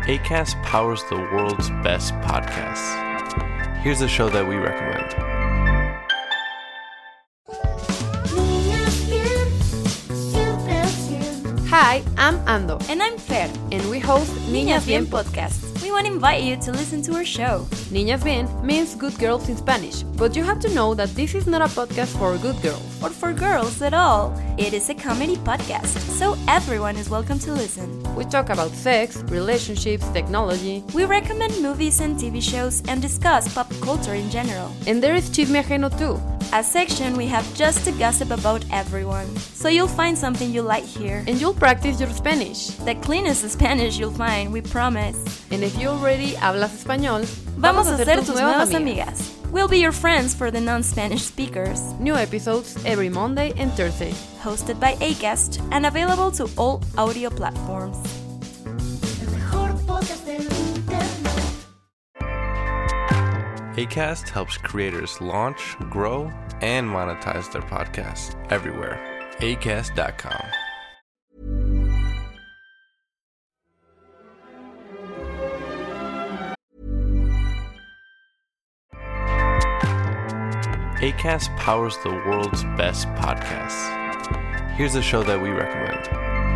Acast powers the world's best podcasts. Here's a show that we recommend. Hi, I'm Ando. And I'm Fer. And we host Niñas Bien Podcast. We want to invite you to listen to our show. Niñas Bien means good girls in Spanish, but you have to know that this is not a podcast for good girls. Or for girls at all. It is a comedy podcast, so everyone is welcome to listen. We talk about sex, relationships, technology. We recommend movies and TV shows and discuss pop culture in general. And there is Chisme Ajeno too. A section we have just to gossip about everyone. So you'll find something you like here. And you'll practice your Spanish. The cleanest Spanish you'll find, we promise. And if you already hablas español, vamos a ser tus nuevas amigas. We'll be your friends for the non-Spanish speakers. New episodes every Monday and Thursday. Hosted by Acast and available to all audio platforms. Acast helps creators launch, grow, and monetize their podcasts everywhere. Acast.com. Acast powers the world's best podcasts. Here's a show that we recommend.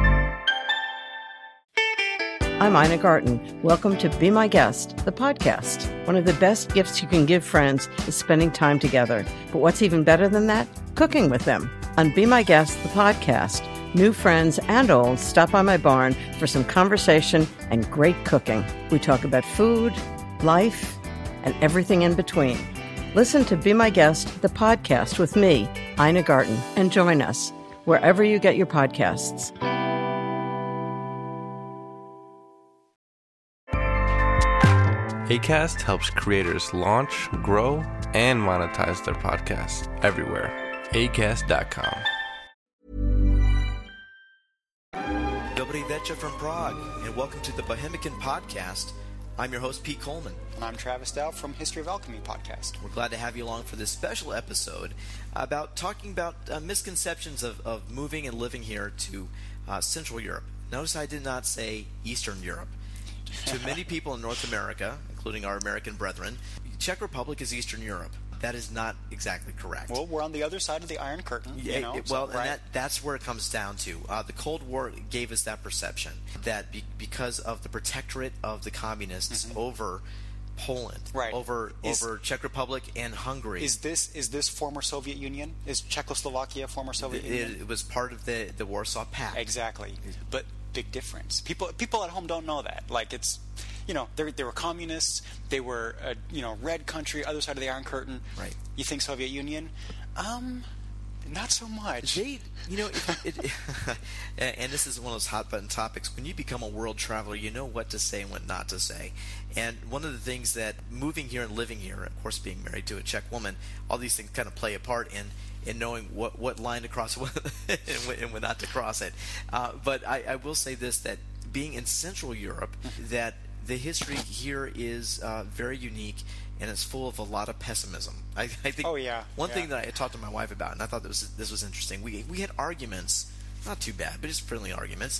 I'm Ina Garten. Welcome to Be My Guest, the podcast. One of the best gifts you can give friends is spending time together. But what's even better than that? Cooking with them. On Be My Guest, the podcast, new friends and old stop by my barn for some conversation and great cooking. We talk about food, life, and everything in between. Listen to Be My Guest, the podcast with me, Ina Garten, and join us wherever you get your podcasts. Acast helps creators launch, grow, and monetize their podcasts everywhere. Acast.com. Dobry večer from Prague, and welcome to the Bohemican Podcast. I'm your host, Pete Coleman. And I'm Travis Dow from History of Alchemy podcast. We're glad to have you along for this special episode about talking about misconceptions of moving and living here to Central Europe. Notice I did not say Eastern Europe. To many people in North America, including our American brethren, Czech Republic is Eastern Europe. That is not exactly correct. Well, we're on the other side of the Iron Curtain. And that's where it comes down to. The Cold War gave us that perception that because of the protectorate of the communists over Poland, over Czech Republic and Hungary. Is this former Soviet Union? Is Czechoslovakia former Soviet Union? It was part of the Warsaw Pact. Exactly, but big difference. People at home don't know that. Like it's. They were communists. They were a red country, other side of the Iron Curtain. Right. You think Soviet Union? Not so much. And this is one of those hot button topics. When you become a world traveler, you know what to say and what not to say. And one of the things that moving here and living here, of course, being married to a Czech woman, all these things kind of play a part in knowing what line to cross and when not to cross it. But I will say this, that being in Central Europe, that the history here is very unique, and it's full of a lot of pessimism. I think one thing that I talked to my wife about, and I thought this was interesting, we had arguments, not too bad, but just friendly arguments,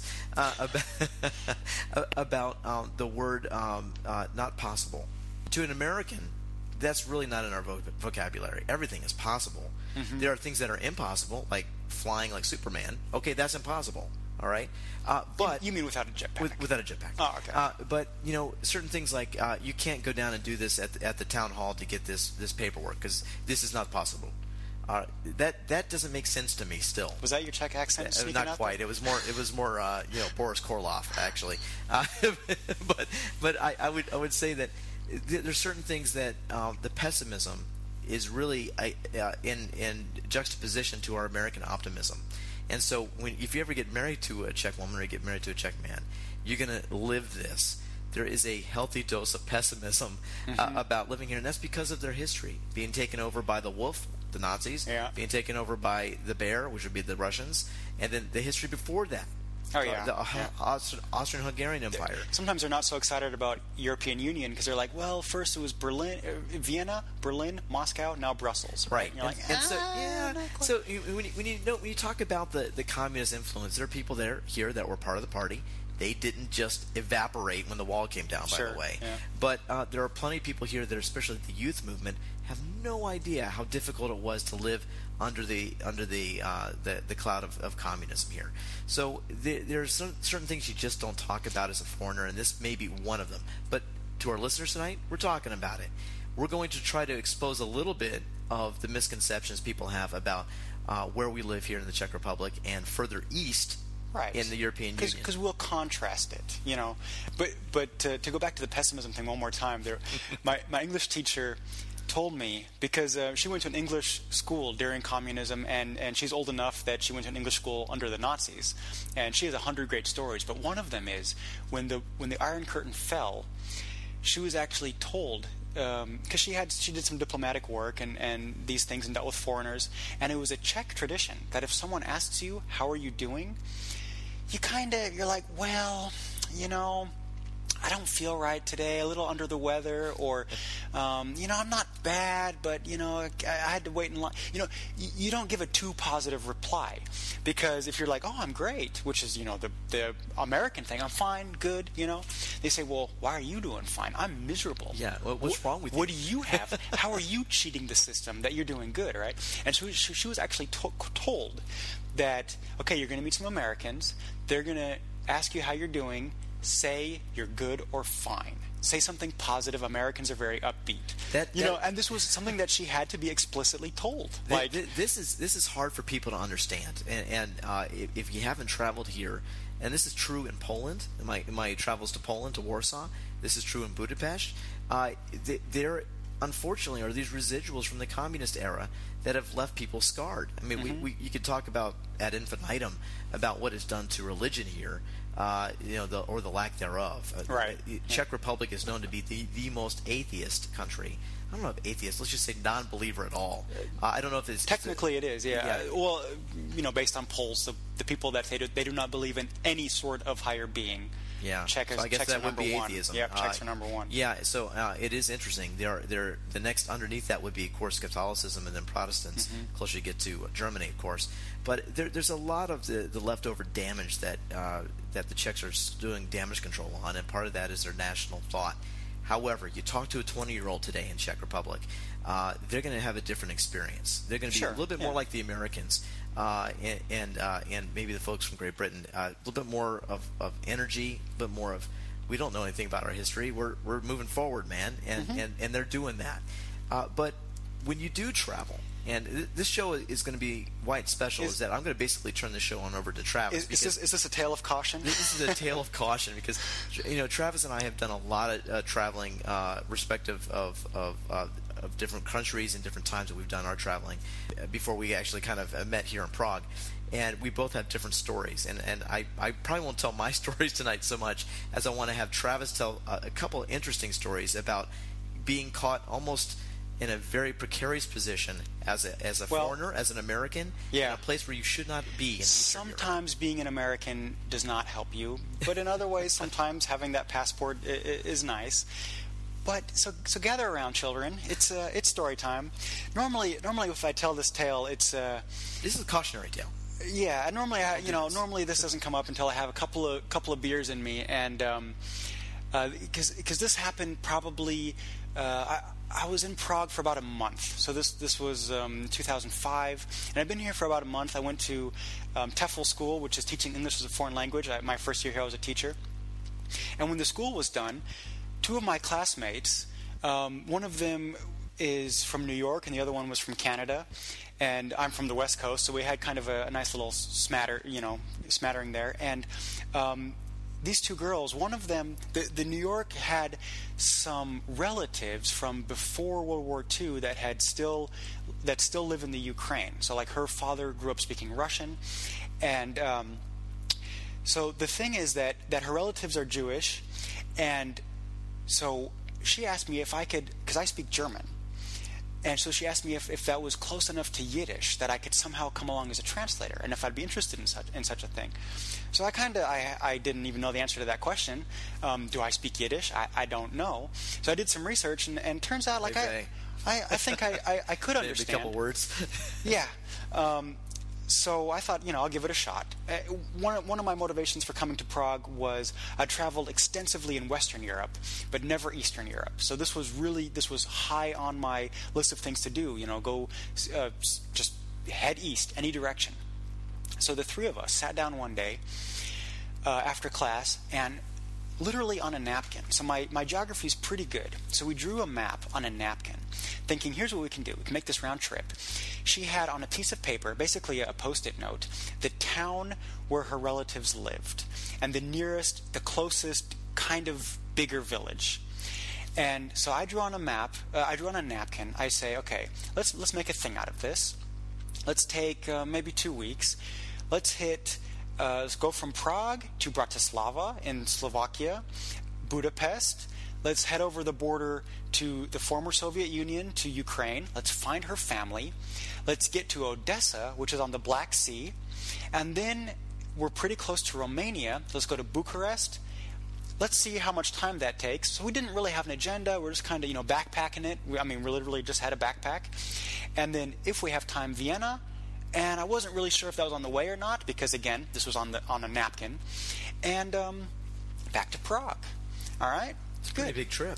about the word not possible. To an American, that's really not in our vocabulary. Everything is possible. Mm-hmm. There are things that are impossible, like flying like Superman. Okay, that's impossible. All right, but you mean without a jetpack? Without a jetpack. Oh, okay. But certain things like you can't go down and do this at the town hall to get this paperwork because this is not possible. That doesn't make sense to me. Still, was that your Czech accent? Not quite. There? It was more. Boris Karloff actually. But I would say that there's certain things that the pessimism is really in juxtaposition to our American optimism. And so if you ever get married to a Czech woman or you get married to a Czech man, you're going to live this. There is a healthy dose of pessimism about living here, and that's because of their history. Being taken over by the wolf, the Nazis, being taken over by the bear, which would be the Russians, and then the history before that. The Austrian-Hungarian Empire. Sometimes they're not so excited about European Union because they're like, well, first it was Vienna, Berlin, Moscow, now Brussels. Right. And you're like, so when you talk about the communist influence, there are people here that were part of the party, They didn't just evaporate when the wall came down, by the way. Yeah. But there are plenty of people here that, especially the youth movement, have no idea how difficult it was to live under the cloud of communism here. So there are certain things you just don't talk about as a foreigner, and this may be one of them. But to our listeners tonight, we're talking about it. We're going to try to expose a little bit of the misconceptions people have about where we live here in the Czech Republic and further east in the European Union. Because we'll contrast it, you know. But to go back to the pessimism thing one more time, my English teacher told me, because she went to an English school during communism, and she's old enough that she went to an English school under the Nazis, and she has 100 great stories. But one of them is when the Iron Curtain fell, she was actually told, because she did some diplomatic work and these things and dealt with foreigners, and it was a Czech tradition that if someone asks you, how are you doing, you're like, well, you know, I don't feel right today, a little under the weather, or, you know, I'm not bad, but, you know, I had to wait in line. You know, you don't give a too positive reply, because if you're like, oh, I'm great, which is, you know, the American thing, I'm fine, good, you know, they say, well, why are you doing fine? I'm miserable. Yeah, what's wrong with you? What do you have? How are you cheating the system that you're doing good, right? And so she was actually told that, okay, you're going to meet some Americans, they're going to ask you how you're doing, say you're good or fine. Say something positive. Americans are very upbeat. You know, and this was something that she had to be explicitly told. This is hard for people to understand. And if you haven't traveled here, and this is true in Poland, in my travels to Poland, to Warsaw, this is true in Budapest, there unfortunately are these residuals from the communist era that have left people scarred. I mean, you could talk about ad infinitum about what it's done to religion here, you know, or the lack thereof. Right. Czech Republic is known to be the most atheist country. I don't know if atheist. Let's just say non-believer at all. I don't know if it's technically it is. Yeah. Well, you know, based on polls, the people that they do not believe in any sort of higher being. Yeah, Czechs so I guess that would be one. atheism. Yeah, Czechs are number one. Yeah, so it is interesting. The next underneath that would be, of course, Catholicism, and then Protestants. Closer you get to Germany, of course. But there's a lot of the leftover damage that the Czechs are doing damage control on, and part of that is their national thought. However, you talk to a 20-year-old today in Czech Republic, they're going to have a different experience. They're going to be a little bit more like the Americans. And maybe the folks from Great Britain, a little bit more of energy, a bit more of, we don't know anything about our history. We're moving forward, man, and they're doing that. But when you do travel, and this show is going to be why it's special, is that I'm going to basically turn the show on over to Travis. Is this a tale of caution? This is a tale of caution because, you know, Travis and I have done a lot of traveling, respective of different countries and different times that we've done our traveling before we actually kind of met here in Prague. And we both have different stories. And I probably won't tell my stories tonight so much as I want to have Travis tell a couple of interesting stories about being caught almost in a very precarious position as a foreigner, as an American, in a place where you should not be. Sometimes being an American does not help you, but in other ways, sometimes having that passport is nice. But so gather around, children. It's story time. Normally, if I tell this tale, this is a cautionary tale. Yeah, normally this doesn't come up until I have a couple of beers in me, and because this happened probably. I was in Prague for about a month. So this was 2005, and I've been here for about a month. I went to TEFL school, which is teaching English as a foreign language. My first year here, I was a teacher. And when the school was done, two of my classmates, one of them is from New York, and the other one was from Canada. And I'm from the West Coast, so we had kind of a nice little smattering there. And these two girls, one of them, the New York had some relatives from before World War II that still live in the Ukraine. So like her father grew up speaking Russian, and so the thing is that her relatives are Jewish, and so she asked me if I could, because I speak German. And so she asked me if that was close enough to Yiddish that I could somehow come along as a translator, and if I'd be interested in such a thing. So I didn't even know the answer to that question. Do I speak Yiddish? I don't know. So I did some research, and turns out like I think I could understand. A couple words. Yeah. So I thought, I'll give it a shot. One of my motivations for coming to Prague was I traveled extensively in Western Europe, but never Eastern Europe. So this was high on my list of things to do. Go just head east, any direction. So the three of us sat down one day after class and literally on a napkin. So my geography is pretty good. So we drew a map on a napkin, thinking, here's what we can do. We can make this round trip. She had on a piece of paper, basically a Post-it note, the town where her relatives lived, and the closest kind of bigger village. And so I drew on a map. I drew on a napkin. I say, okay, let's make a thing out of this. Let's take maybe 2 weeks. Let's go from Prague to Bratislava in Slovakia, Budapest. Let's head over the border to the former Soviet Union, to Ukraine. Let's find her family. Let's get to Odessa, which is on the Black Sea. And then we're pretty close to Romania. Let's go to Bucharest. Let's see how much time that takes. So we didn't really have an agenda. We're just kind of, backpacking it. We literally just had a backpack. And then if we have time, Vienna. And I wasn't really sure if that was on the way or not, because again, this was on a napkin. And back to Prague. All right, it's a pretty big trip.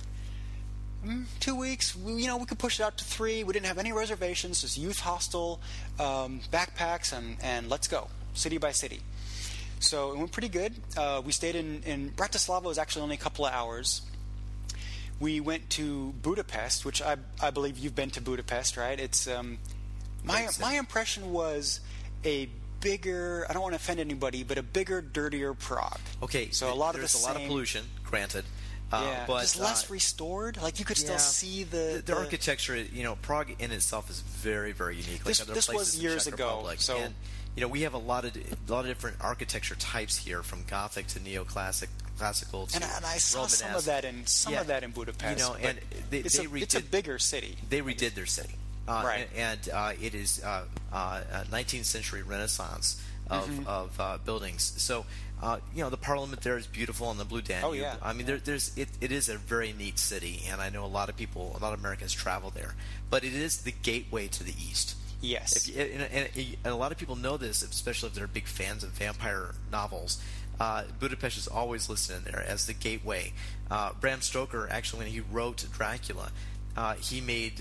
2 weeks. We could push it out to 3. We didn't have any reservations. Just youth hostel, backpacks, and let's go, city by city. So it went pretty good. We stayed in Bratislava. Was actually only a couple of hours. We went to Budapest, which I believe you've been to Budapest, right? It's my impression was a bigger, I don't want to offend anybody, but a bigger, dirtier Prague. Okay, so there's a lot of pollution, granted. But just less restored. Like you could still see the architecture. Prague in itself is very, very unique. Like this was years ago. So and, we have a lot of different architecture types here, from Gothic to neoclassic, classical to and I saw Romanesque. some of that in Budapest. And it's a bigger city. They redid their city. Right. And it is a 19th century Renaissance of buildings. So, the Parliament there is beautiful on the Blue Danube. Oh, yeah. It is a very neat city, and I know a lot of Americans travel there. But it is the gateway to the East. Yes. And a lot of people know this, especially if they're big fans of vampire novels. Budapest is always listed in there as the gateway. Bram Stoker, actually, when he wrote Dracula, he made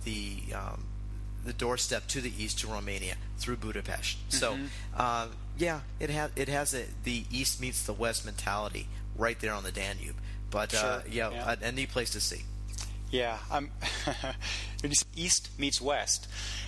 the doorstep to the east, to Romania, through Budapest. So, it has the east meets the west mentality right there on the Danube. But sure. A neat place to see. Yeah, east meets west.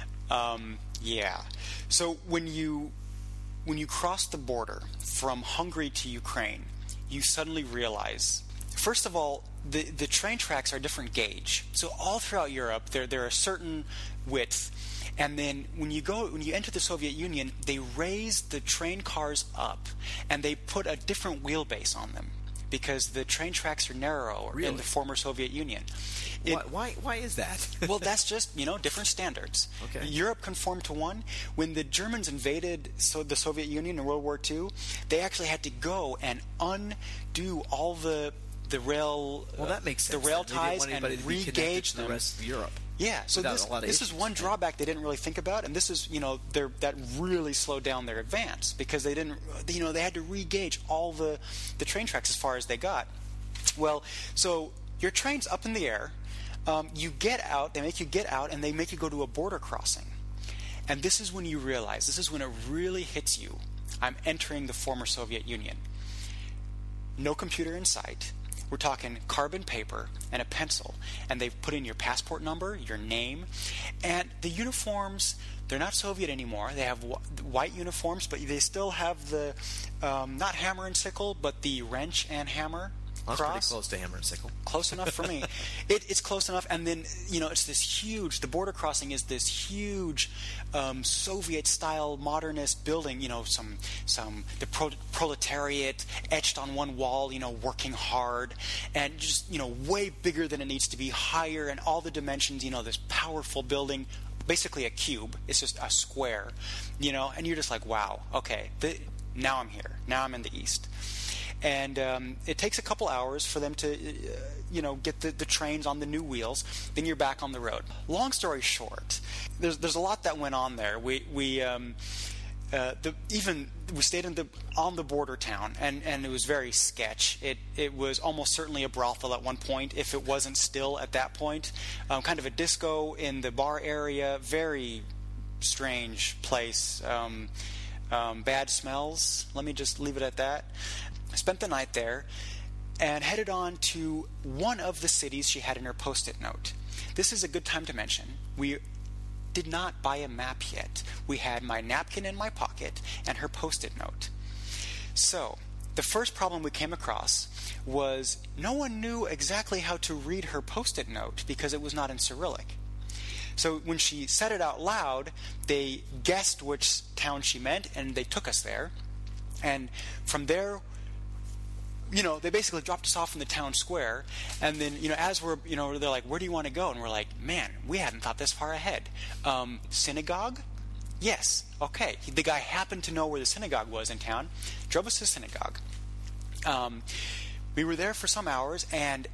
So when you cross the border from Hungary to Ukraine, you suddenly realize, first of all, the train tracks are different gauge. So all throughout Europe, they're a certain width, and then when you enter the Soviet Union, they raise the train cars up, and they put a different wheelbase on them because the train tracks are narrower in the former Soviet Union. Why is that? Well, that's just different standards. Okay. Europe conformed to one. When the Germans invaded the Soviet Union in World War II, they actually had to go and undo all the rail. Well, that makes sense. The rail ties and re-gauge them. The rest of Europe. Yeah, so this is one drawback they didn't really think about, and this is that really slowed down their advance because they didn't they had to re-gauge all the train tracks as far as they got. Well, so your train's up in the air, you get out, they make you get out, and they make you go to a border crossing, and this is when you realize, this is when it really hits you. I'm entering the former Soviet Union. No computer in sight. We're talking carbon paper and a pencil, and they've put in your passport number, your name, and the uniforms, they're not Soviet anymore. They have white uniforms, but they still have the, not hammer and sickle, but the wrench and hammer That's cross. pretty close to hammer and sickle. Close enough for me. It's close enough, and then, it's this huge, the border crossing is this huge Soviet-style modernist building, the proletariat etched on one wall, working hard, and just, way bigger than it needs to be, higher, and all the dimensions, this powerful building, basically a cube. It's just a square, and you're just like, wow, okay, now I'm here. Now I'm in the East. And it takes a couple hours for them to, get the trains on the new wheels. Then you're back on the road. Long story short, there's a lot that went on there. We we stayed on the border town, and it was very sketch. It was almost certainly a brothel at one point, if it wasn't still at that point. Kind of a disco in the bar area. Very strange place. Bad smells. Let me just leave it at that. I spent the night there and headed on to one of the cities she had in her Post-it note. This is a good time to mention. We did not buy a map yet. We had my napkin in my pocket and her Post-it note. So, the first problem we came across was no one knew exactly how to read her Post-it note because it was not in Cyrillic. So when she said it out loud, they guessed which town she meant, and they took us there. And from there, they basically dropped us off in the town square. And then, as we're, they're like, where do you want to go? And we're like, man, we hadn't thought this far ahead. Synagogue? Yes. Okay. The guy happened to know where the synagogue was in town, drove us to the synagogue. We were there for some hours, and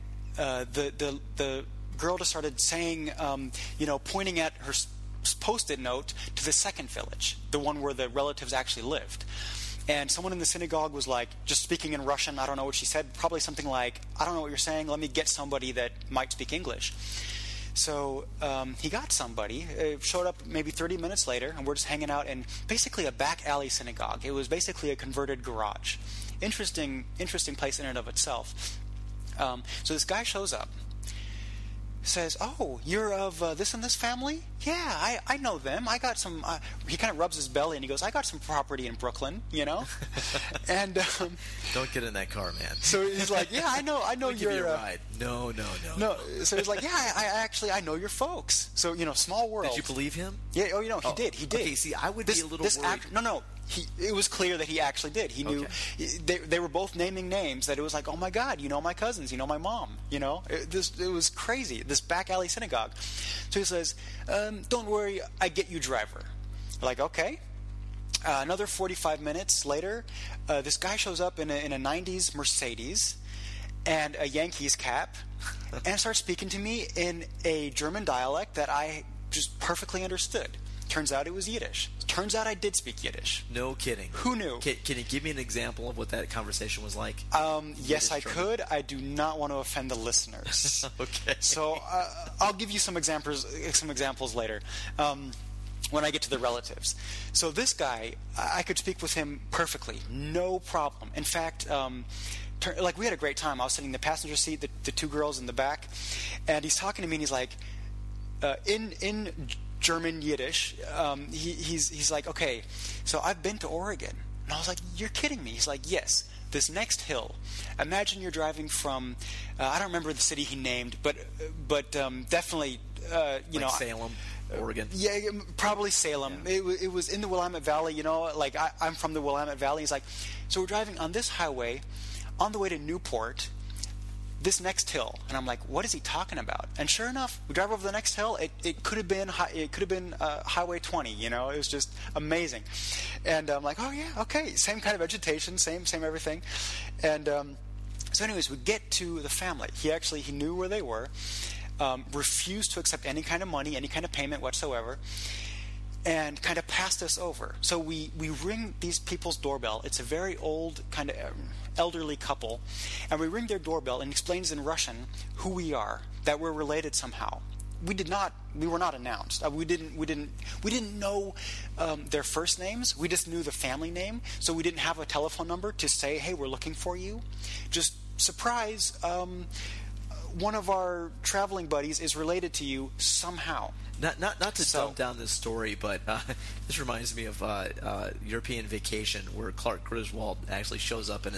the girl just started saying, pointing at her Post-it note to the second village, the one where the relatives actually lived. And someone in the synagogue was like, just speaking in Russian, I don't know what she said, probably something like, I don't know what you're saying, let me get somebody that might speak English. So he got somebody, showed up maybe 30 minutes later, and we're just hanging out in basically a back alley synagogue. It was basically a converted garage. Interesting place in and of itself. So this guy shows up, says, oh, you're of this and this family? Yeah, I know them. I got some... he kind of rubs his belly and he goes, I got some property in Brooklyn, And... don't get in that car, man. So he's like, yeah, I know you're... give you a ride. No. So he's like, yeah, I know your folks. So, small world. Did you believe him? Yeah, he did. Okay, see, I would be a little worried. No. It was clear that he actually did. He knew. Okay. They were both naming names that it was like, oh my God, you know my cousins, you know my mom. It was crazy. This back alley synagogue. So he says, don't worry, I get you driver. We're like, okay. Another 45 minutes later, this guy shows up in a 90s Mercedes and a Yankees cap and starts speaking to me in a German dialect that I just perfectly understood. Turns out it was Yiddish. Turns out I did speak Yiddish. No kidding. Who knew? Can you give me an example of what that conversation was like? Yes, I could. I do not want to offend the listeners. Okay. So I'll give you some examples later when I get to the relatives. So this guy, I could speak with him perfectly, no problem. In fact, we had a great time. I was sitting in the passenger seat, the two girls in the back, and he's talking to me, and he's like, in German Yiddish, he's like, okay, so I've been to Oregon. And I was like, you're kidding me. He's like, yes, this next hill. Imagine you're driving from, I don't remember the city he named, but definitely, like Salem, Oregon. Yeah, probably Salem. Yeah. It was in the Willamette Valley, I'm from the Willamette Valley. He's like, so we're driving on this highway on the way to Newport, this next hill. And I'm like, what is he talking about? And sure enough, we drive over the next hill. It could have been Highway 20. It was just amazing. And I'm like, oh yeah, okay, same kind of vegetation, same everything. And so anyways, we get to the family. He knew where they were, refused to accept any kind of money, any kind of payment whatsoever, and kind of passed us over. So we ring these people's doorbell. It's a very old, kind of elderly couple, and we ring their doorbell, and he explains in Russian who we are, that we're related somehow. We were not announced. We didn't know their first names. We just knew the family name, so we didn't have a telephone number to say, hey, we're looking for you. Just surprise, one of our traveling buddies is related to you somehow. Not to dumb down this story, but this reminds me of European Vacation, where Clark Griswold actually shows up in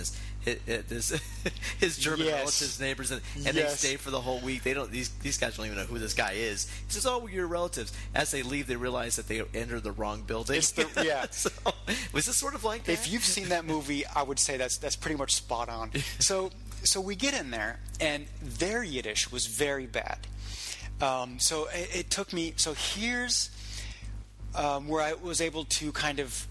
his German relatives, neighbors, and they stay for the whole week. They don't; these guys don't even know who this guy is. He says, "Oh, we're your relatives." As they leave, they realize that they entered the wrong building. So, was this sort of like that? If you've seen that movie, I would say that's pretty much spot on. So we get in there, and their Yiddish was very bad. So it took me. So here's where I was able to kind of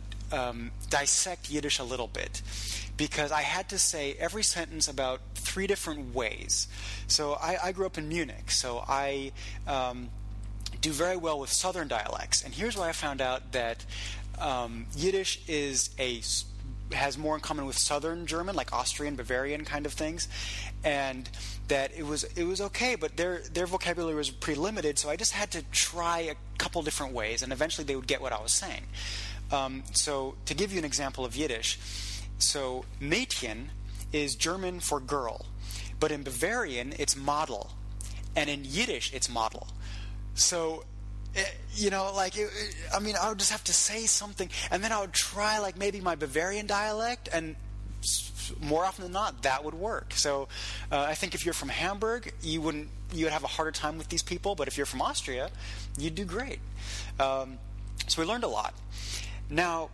dissect Yiddish a little bit, because I had to say every sentence about 3 different ways. So I grew up in Munich, so I do very well with Southern dialects. And here's where I found out that Yiddish has more in common with Southern German, like Austrian, Bavarian kind of things, and that it was okay, but their vocabulary was pretty limited, so I just had to try a couple different ways, and eventually they would get what I was saying. So to give you an example of Yiddish, so Mädchen is German for girl, but in Bavarian it's Model, and in Yiddish it's Model. So I would just have to say something, and then I would try like maybe my Bavarian dialect, and more often than not, that would work. So I think if you're from Hamburg, you would have a harder time with these people, but if you're from Austria, you'd do great. So we learned a lot. Now,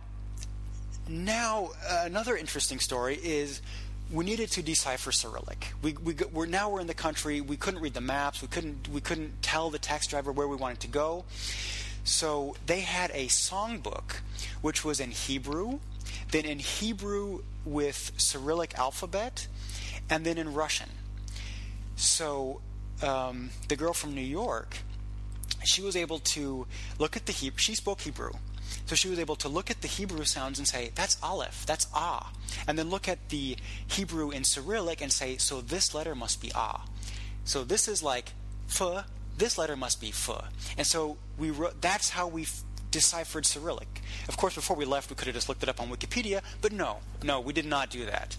another interesting story is we needed to decipher Cyrillic. We're in the country. We couldn't read the maps. We couldn't tell the taxi driver where we wanted to go. So they had a songbook, which was in Hebrew, then in Hebrew with Cyrillic alphabet, and then in Russian. So the girl from New York, she was able to look at the Hebrew. She spoke Hebrew. So she was able to look at the Hebrew sounds and say, that's Aleph, that's Ah. And then look at the Hebrew in Cyrillic and say, so this letter must be Ah. So this is like F, this letter must be F. And so that's how we deciphered Cyrillic. Of course, before we left, we could have just looked it up on Wikipedia, but no, we did not do that.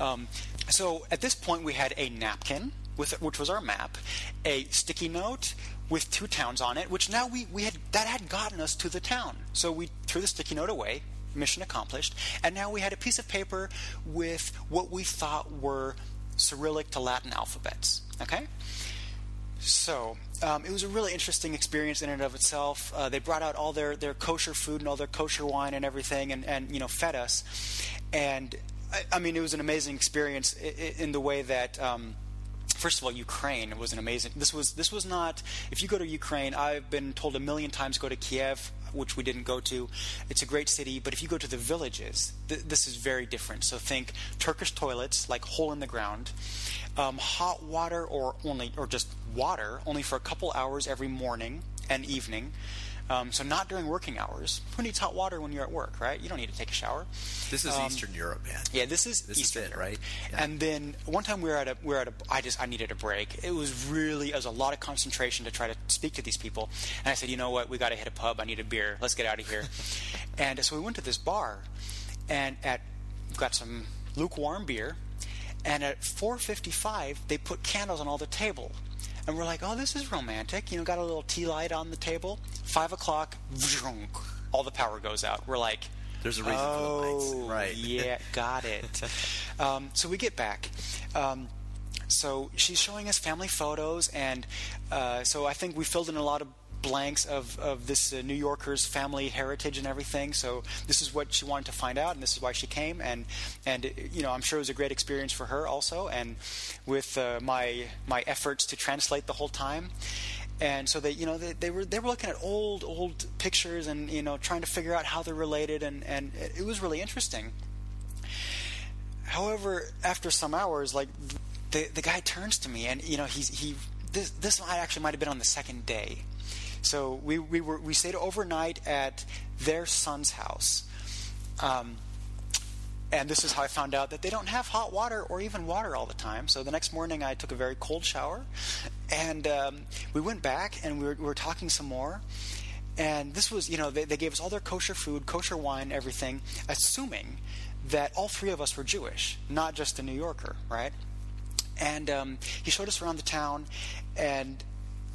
So at this point, we had a napkin, which was our map, a sticky note with 2 towns on it, which now that had gotten us to the town. So we threw the sticky note away, mission accomplished, and now we had a piece of paper with what we thought were Cyrillic to Latin alphabets. Okay? So it was a really interesting experience in and of itself. They brought out all their kosher food and all their kosher wine and everything, and fed us. And I mean, it was an amazing experience in the way that. First of all, Ukraine was an amazing. This was not. If you go to Ukraine, I've been told a million times go to Kiev, which we didn't go to. It's a great city, but if you go to the villages, this is very different. So think Turkish toilets, like hole in the ground, hot water or just water only for a couple hours every morning and evening. So not during working hours. Who needs hot water when you're at work, right? You don't need to take a shower. This is Eastern Europe, man. Yeah, this is Eastern Europe, right? Yeah. And then one time I needed a break. It was a lot of concentration to try to speak to these people. And I said, you know what? We got to hit a pub. I need a beer. Let's get out of here. And so we went to this bar, and got some lukewarm beer. And at 4:55, they put candles on all the table. And we're like, oh, this is romantic. Got a little tea light on the table. 5 o'clock, all the power goes out. We're like, there's a reason for the lights. Right. Yeah, got it. So we get back. So she's showing us family photos. And so I think we filled in a lot of blanks of this New Yorker's family heritage and everything. So this is what she wanted to find out, and this is why she came. And I'm sure it was a great experience for her also. And with my efforts to translate the whole time. And so they were looking at old pictures and trying to figure out how they're related, and it was really interesting. However, after some hours, like the guy turns to me, and this actually might have been on the second day. So we stayed overnight at their son's house, and this is how I found out that they don't have hot water or even water all the time. So the next morning I took a very cold shower, and we went back and we were talking some more. And this was, they gave us all their kosher food, kosher wine, everything, assuming that all 3 of us were Jewish, not just a New Yorker, right? And he showed us around the town, and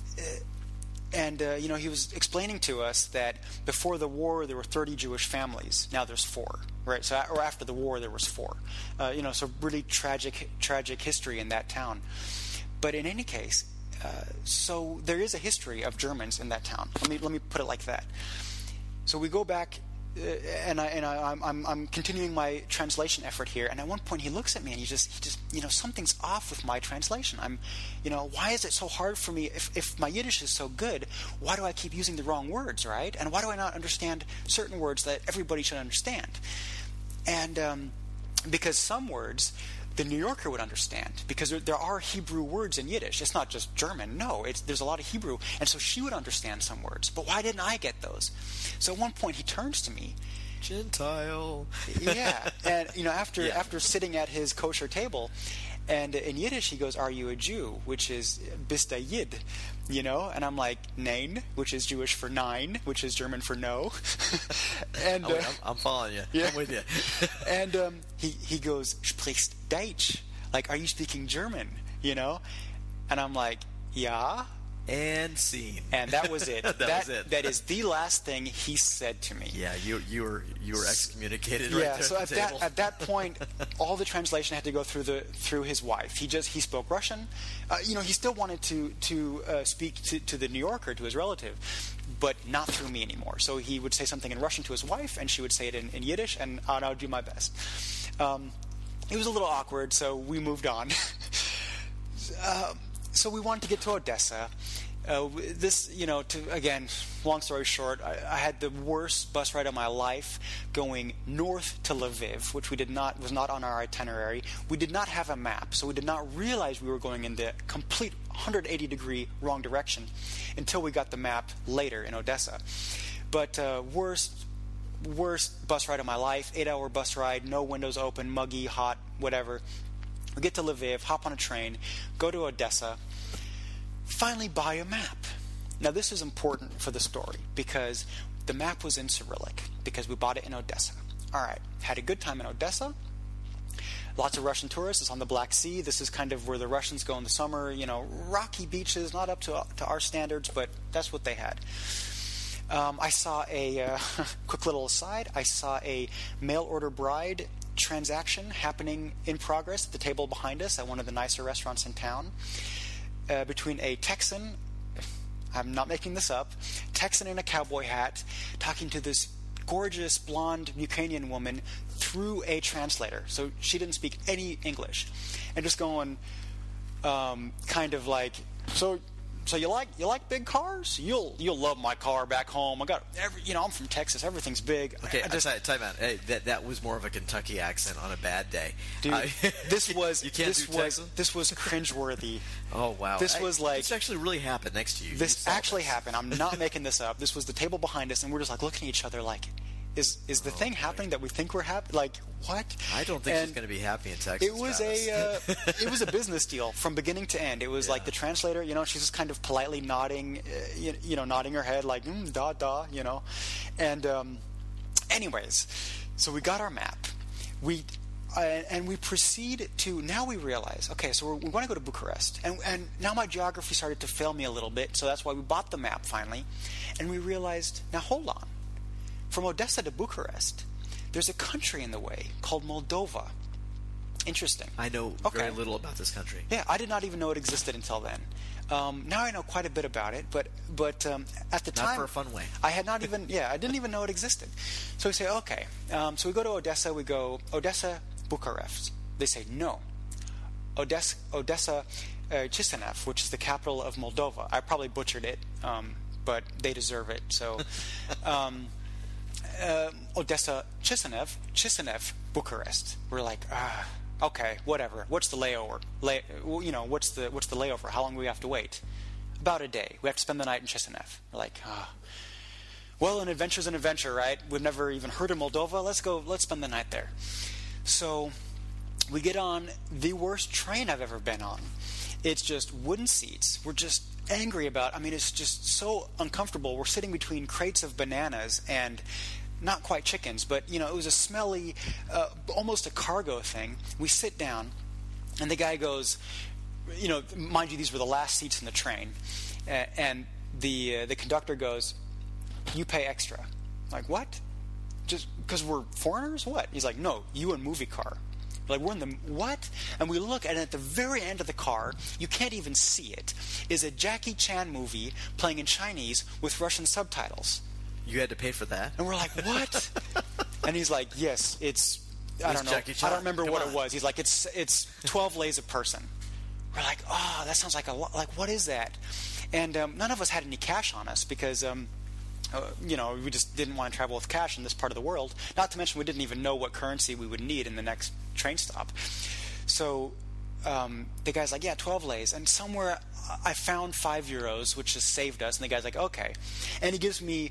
he was explaining to us that before the war there were 30 Jewish families. Now there's 4, right? So, or after the war there was 4. So really tragic history in that town. But in any case, so there is a history of Germans in that town. Let me put it like that. So we go back, and I'm continuing my translation effort here. And at one point he looks at me and he just something's off with my translation. Why is it so hard for me? If my Yiddish is so good, why do I keep using the wrong words, right? And why do I not understand certain words that everybody should understand? And because some words the New Yorker would understand, because there are Hebrew words in Yiddish. It's not just German. No, there's a lot of Hebrew. And so she would understand some words. But why didn't I get those? So at one point he turns to me Gentile. Yeah, and after sitting at his kosher table, and in Yiddish he goes, "Are you a Jew?" Which is "Bist du Yid?" And I'm like, "Nein," which is Jewish for nine, which is German for no. And I'm following you. Yeah. I'm with you. And he goes, "Sprichst Deutsch?" Like, are you speaking German? And I'm like, "Yeah." And scene. And that was it. That was it. That is the last thing he said to me. Yeah, you were excommunicated right there. So at the table. at that point, all the translation had to go through his wife. He spoke Russian. He still wanted to speak to the New Yorker, to his relative, but not through me anymore. So he would say something in Russian to his wife, and she would say it in Yiddish, and I would do my best. It was a little awkward, so we moved on. So we wanted to get to Odessa. Again, long story short, I had the worst bus ride of my life going north to Lviv, which was not on our itinerary. We did not have a map, so we did not realize we were going in the complete 180-degree wrong direction until we got the map later in Odessa. But worst bus ride of my life, 8-hour bus ride, no windows open, muggy, hot, whatever. We get to Lviv, hop on a train, go to Odessa, finally buy a map. Now this is important for the story because the map was in Cyrillic because we bought it in Odessa. All right, had a good time in Odessa. Lots of Russian tourists. It's on the Black Sea. This is kind of where the Russians go in the summer. Rocky beaches, not up to our standards, but that's what they had. I saw a quick little aside. I saw a mail order bride transaction happening in progress at the table behind us at one of the nicer restaurants in town between a Texan, I'm not making this up, Texan in a cowboy hat talking to this gorgeous blonde Ukrainian woman through a translator. So she didn't speak any English, and just going kind of like, so you like big cars? You'll love my car back home. I'm from Texas. Everything's big. Okay, time out. Hey, that was more of a Kentucky accent on a bad day. Dude, this was Texan? cringeworthy. Oh wow. This actually really happened next to you. This actually happened. I'm not making this up. This was the table behind us, and we're just like looking at each other like, is the thing happening that we think we're happy? Like, what? I don't think she's going to be happy in Texas. It was a business deal from beginning to end. It was like the translator, she's just kind of politely nodding, nodding her head like da, and anyways, so we got our map. And we proceed to, now we realize, okay, so we want to go to Bucharest. And now my geography started to fail me a little bit, so that's why we bought the map finally. And we realized, now hold on. From Odessa to Bucharest, there's a country in the way called Moldova. Interesting. I know very little about this country. Yeah, I did not even know it existed until then. Now I know quite a bit about it, but at the time, not for a fun way. I didn't even know it existed. So we say, okay. So we go to Odessa. We go Odessa, Bucharest. They say no. Odessa, Chisinau, which is the capital of Moldova. I probably butchered it, but they deserve it. So. Odessa, Chisinau, Bucharest. We're like, okay, whatever. What's the layover? What's the layover? How long do we have to wait? About a day. We have to spend the night in Chisinau. We're like, well, an adventure's an adventure, right? We've never even heard of Moldova. Let's spend the night there. So we get on the worst train I've ever been on. It's just wooden seats. We're just angry about. It's just so uncomfortable. We're sitting between crates of bananas and not quite chickens, but it was a smelly, almost a cargo thing. We sit down, and the guy goes, mind you, these were the last seats in the train, and the conductor goes, "You pay extra." I'm like, what? Just because we're foreigners? What? He's like, "No, you in movie car." Like, we're in the what? And we look, and at the very end of the car, you can't even see it, is a Jackie Chan movie playing in Chinese with Russian subtitles. You had to pay for that? And we're like, what? And he's like, yes, I don't know. Jackie Chan. I don't remember what it was. He's like, it's 12 lays a person. We're like, oh, that sounds like a lot. Like, what is that? And none of us had any cash on us because, we just didn't want to travel with cash in this part of the world. Not to mention we didn't even know what currency we would need in the next train stop. So the guy's like, yeah, 12 lays. And somewhere I found €5, which just saved us. And the guy's like, okay. And he gives me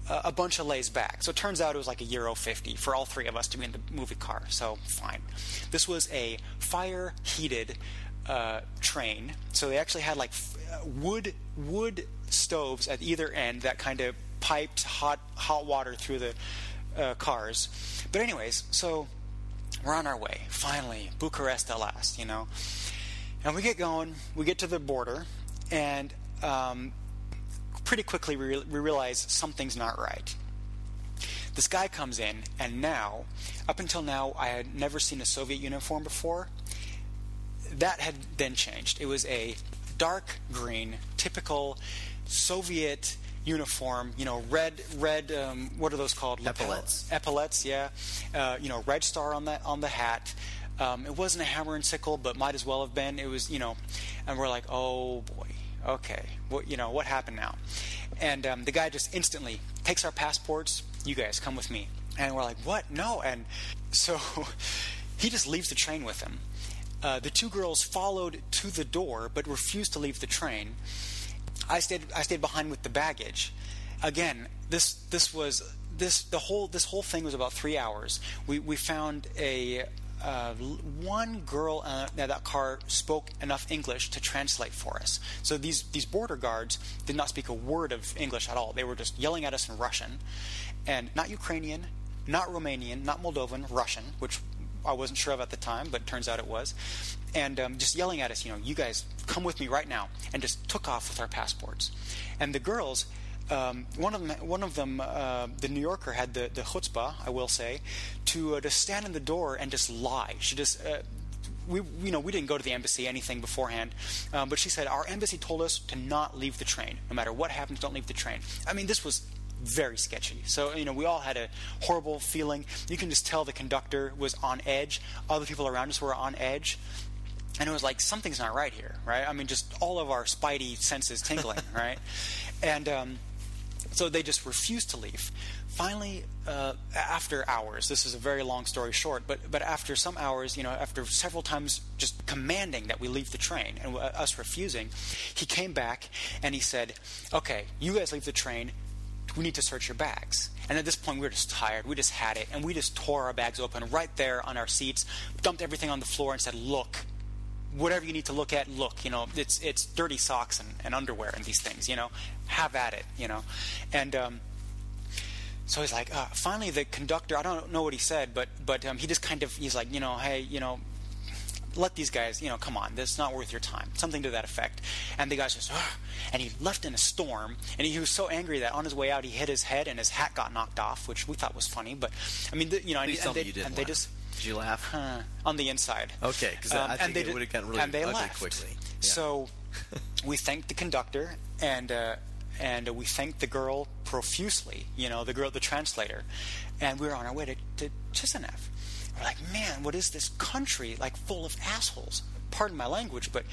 a bunch of lays back. So it turns out it was like €1.50 for all three of us to be in the movie car. So fine. This was a fire-heated train. So they actually had like wood stoves at either end that kind of piped hot water through the cars. But anyways, so we're on our way. Finally, Bucharest at last, And we get going. We get to the border, and pretty quickly we realize something's not right. This guy comes in, and up until now, I had never seen a Soviet uniform before. That had then changed. It was a dark green, typical Soviet uniform, red, what are those called? Epaulettes. Epaulettes, yeah. Red star on the hat. It wasn't a hammer and sickle, but might as well have been. It was, and we're like, oh boy, okay, what happened now? And the guy just instantly takes our passports. You guys come with me. And we're like, what? No. And so he just leaves the train with him. The two girls followed to the door, but refused to leave the train. I stayed behind with the baggage. Again, this whole thing was about 3 hours. We found one girl that car spoke enough English to translate for us. So these border guards did not speak a word of English at all. They were just yelling at us in Russian, and not Ukrainian, not Romanian, not Moldovan, Russian, which I wasn't sure of at the time, but it turns out it was. And just yelling at us, you guys come with me right now, and just took off with our passports. And the girls, one of them, the New Yorker, had the chutzpah, I will say, to stand in the door and just lie. She just we didn't go to the embassy, anything beforehand, but she said our embassy told us to not leave the train. No matter what happens, don't leave the train. I mean, this was very sketchy. So, we all had a horrible feeling. You can just tell the conductor was on edge. Other people around us were on edge. And it was like, something's not right here, right? I mean, just all of our spidey senses tingling, right? And so they just refused to leave. Finally, after hours, this is a very long story short, but after some hours, after several times just commanding that we leave the train and us refusing, he came back and he said, okay, you guys leave the train. We need to search your bags. And at this point, we were just tired. We just had it. And we just tore our bags open right there on our seats, dumped everything on the floor and said, look, whatever you need to look at, look, it's dirty socks and underwear and these things, have at it, And so he's like, finally the conductor, I don't know what he said, but he just he's like, hey, let these guys, come on, this is not worth your time. Something to that effect. And the guy's just, and he left in a storm, and he was so angry that on his way out he hit his head and his hat got knocked off, which we thought was funny. But I mean, they just. Did you laugh? On the inside. Okay, because I think it would have gotten really ugly quickly. Yeah. So we thanked the conductor and we thanked the girl profusely. The translator, and we were on our way to Chisinau. We're like, man, what is this country like full of assholes? Pardon my language, but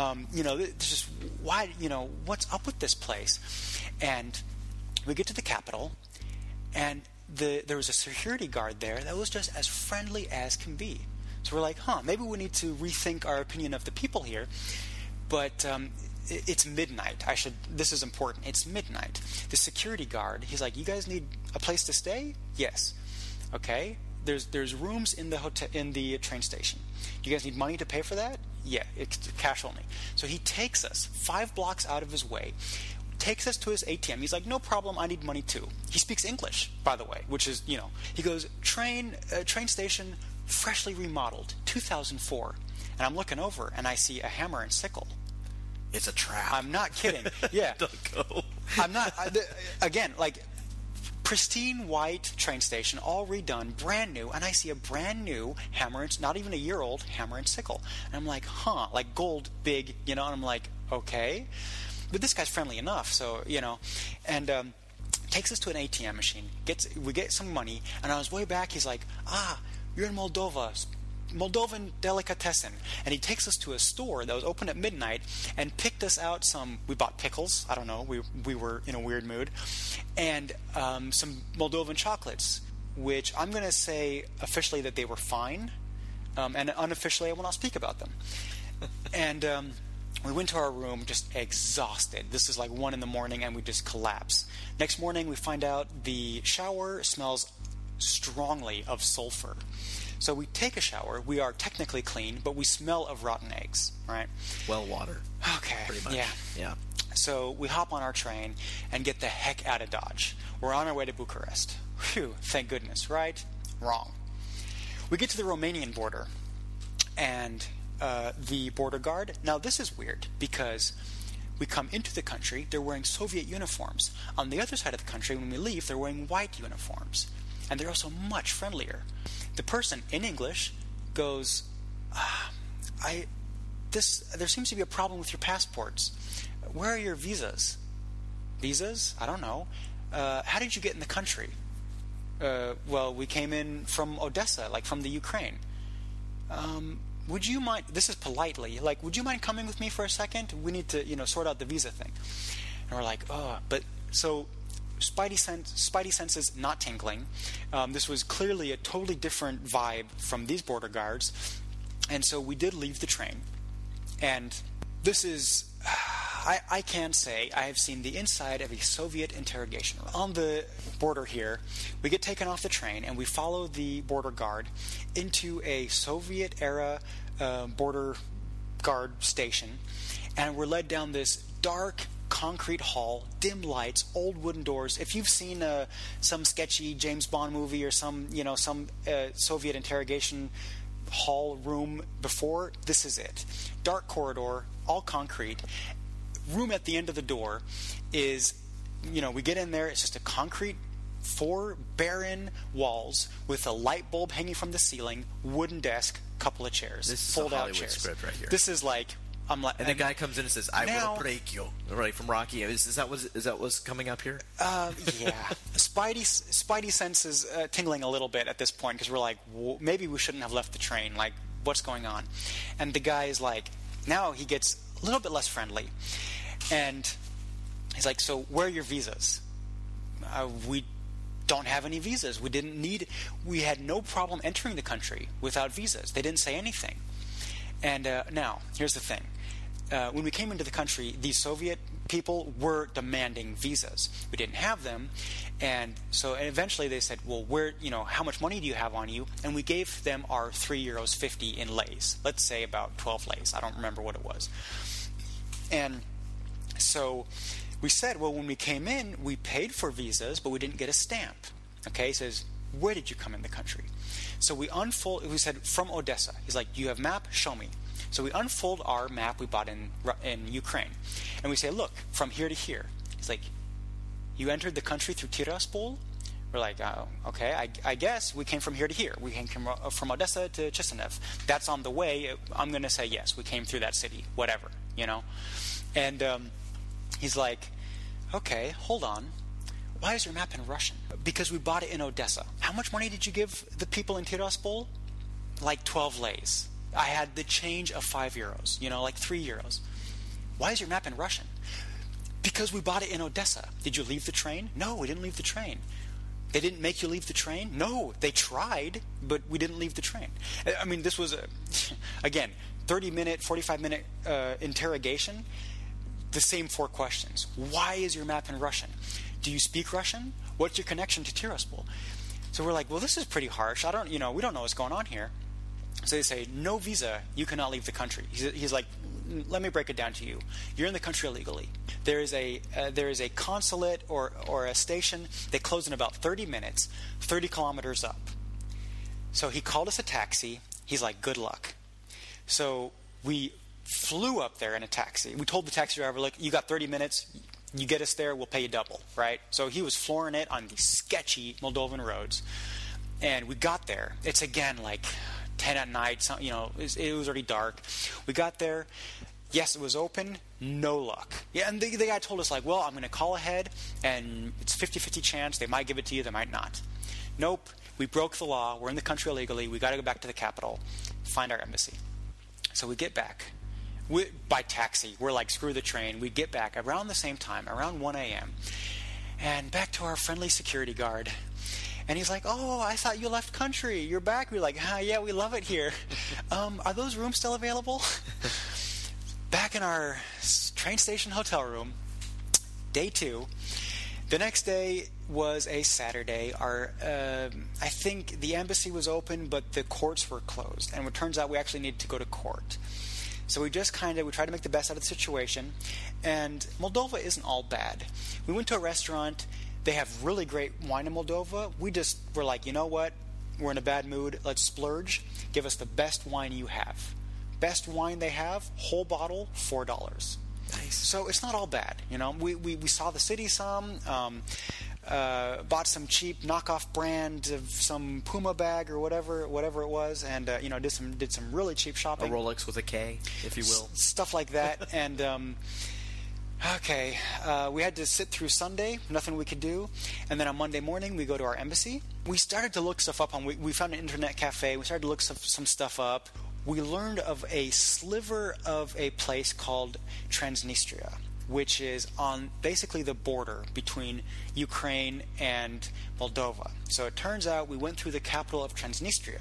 it's just why, what's up with this place? And we get to the capital, and there was a security guard there that was just as friendly as can be. So we're like, maybe we need to rethink our opinion of the people here. But it's midnight. This is important. It's midnight. The security guard, he's like, you guys need a place to stay? Yes. Okay. There's rooms in the hotel, in the train station. Do you guys need money to pay for that? Yeah, it's cash only. So he takes us 5 blocks out of his way, takes us to his ATM. He's like, no problem, I need money too. He speaks English, by the way, which is, he goes, train station, freshly remodeled, 2004. And I'm looking over, and I see a hammer and sickle. It's a trap. I'm not kidding. Yeah. Don't go. I'm not, again, like, pristine white train station, all redone, brand new, and I see a brand new hammer, it's not even a year old, hammer and sickle. And I'm like, like gold, big, and I'm like, okay. But this guy's friendly enough, so, and takes us to an ATM machine, we get some money, and on his way back, he's like, you're in Moldova, Moldovan delicatessen. And he takes us to a store that was open at midnight and picked us out we bought pickles, I don't know, we were in a weird mood, and some Moldovan chocolates, which I'm going to say officially that they were fine, and unofficially I will not speak about them. And We went to our room just exhausted. This is like 1 a.m, and we just collapse. Next morning, we find out the shower smells strongly of sulfur. So we take a shower. We are technically clean, but we smell of rotten eggs, right? Well water. Okay. Pretty much. Yeah. So we hop on our train and get the heck out of Dodge. We're on our way to Bucharest. Phew, thank goodness, right? Wrong. We get to the Romanian border, and the border guard. Now, this is weird because we come into the country, they're wearing Soviet uniforms. On the other side of the country, when we leave, they're wearing white uniforms. And they're also much friendlier. The person in English goes, there seems to be a problem with your passports. Where are your visas? Visas? I don't know. How did you get in the country? Well, we came in from Odessa, like from the Ukraine. Would you mind, this is politely, like, would you mind coming with me for a second? We need to, sort out the visa thing. And we're like, but, so, Spidey senses not tingling. This was clearly a totally different vibe from these border guards. And so we did leave the train. And this is, I can say I have seen the inside of a Soviet interrogation room. On the border here, we get taken off the train and we follow the border guard into a Soviet-era border guard station. And we're led down this dark concrete hall, dim lights, old wooden doors. If you've seen some sketchy James Bond movie or some Soviet interrogation hall room before, this is it. Dark corridor, all concrete. Room at the end of the door is, we get in there, it's just a concrete 4 barren walls with a light bulb hanging from the ceiling, wooden desk, couple of chairs, this is fold a out Hollywood chairs. Script right here. This is like, I'm like, and the guy comes in and says, "I will break you." Right, from Rocky. Is that what's coming up here? Yeah. Spidey senses tingling a little bit at this point because we're like, maybe we shouldn't have left the train. Like, what's going on? And the guy is like, now he gets a little bit less friendly, and he's like, "So where are your visas?" We don't have any visas. We had no problem entering the country without visas. They didn't say anything. And now, here's the thing. When we came into the country, these Soviet people were demanding visas. We didn't have them, and eventually they said, "Well, how much money do you have on you?" And we gave them our €3.50 in leys. Let's say about 12 leys. I don't remember what it was. And so we said, well, when we came in, we paid for visas, but we didn't get a stamp. Okay, he says, "Where did you come in the country?" So we said, "From Odessa." He's like, "Do you have a map? Show me." So we unfold our map we bought in Ukraine. And we say, "Look, from here to here." He's like, "You entered the country through Tiraspol?" We're like, okay, I guess we came from here to here. We came from Odessa to Chisinau. That's on the way. I'm going to say yes, we came through that city, whatever, And he's like, "Okay, hold on. Why is your map in Russian?" "Because we bought it in Odessa." "How much money did you give the people in Tiraspol?" "Like 12 leys. I had the change of €5, like €3. "Why is your map in Russian?" "Because we bought it in Odessa." "Did you leave the train?" "No, we didn't leave the train." "They didn't make you leave the train?" "No, they tried, but we didn't leave the train." I mean, this was, again, 30-minute, 45-minute interrogation. The same 4 questions. Why is your map in Russian? Do you speak Russian? What's your connection to Tiraspol? So we're like, well, this is pretty harsh. We don't know what's going on here. So they say, "No visa, you cannot leave the country." He's like, "Let me break it down to you. You're in the country illegally. There is a consulate or a station. They close in about 30 minutes, 30 kilometers up." So he called us a taxi. He's like, "Good luck." So we flew up there in a taxi. We told the taxi driver, "Look, you got 30 minutes. You get us there, we'll pay you double," right? So he was flooring it on these sketchy Moldovan roads. And we got there. It's again like 10 at night. It was already dark. We got there. Yes, it was open. No luck. Yeah, and the guy told us, like, "Well, I'm going to call ahead, and it's 50-50 chance. They might give it to you. They might not." Nope. We broke the law. We're in the country illegally. We got to go back to the capital, find our embassy. So we get back. By taxi. We're like, screw the train. We get back around the same time, around 1 a.m. And back to our friendly security guard. And he's like, "Oh, I thought you left country. You're back." We're like, "Yeah, we love it here. Are those rooms still available?" Back in our train station hotel room, day 2. The next day was a Saturday. I think the embassy was open, but the courts were closed. And it turns out we actually needed to go to court. So we just we tried to make the best out of the situation. And Moldova isn't all bad. We went to a restaurant. They have really great wine in Moldova. We just were like, you know what? We're in a bad mood. Let's splurge. Give us the best wine you have. Best wine they have, whole bottle, $4. Nice. So it's not all bad, you know. We saw the city some, bought some cheap knockoff brand of some Puma bag or whatever it was, and did some really cheap shopping. A Rolex with a K, if you will. Stuff like that, and we had to sit through Sunday, nothing we could do, and then on Monday morning we go to our embassy. We started to look stuff up we found an internet cafe. We started to look some stuff up. We learned of a sliver of a place called Transnistria, which is on basically the border between Ukraine and Moldova. So it turns out we went through the capital of Transnistria.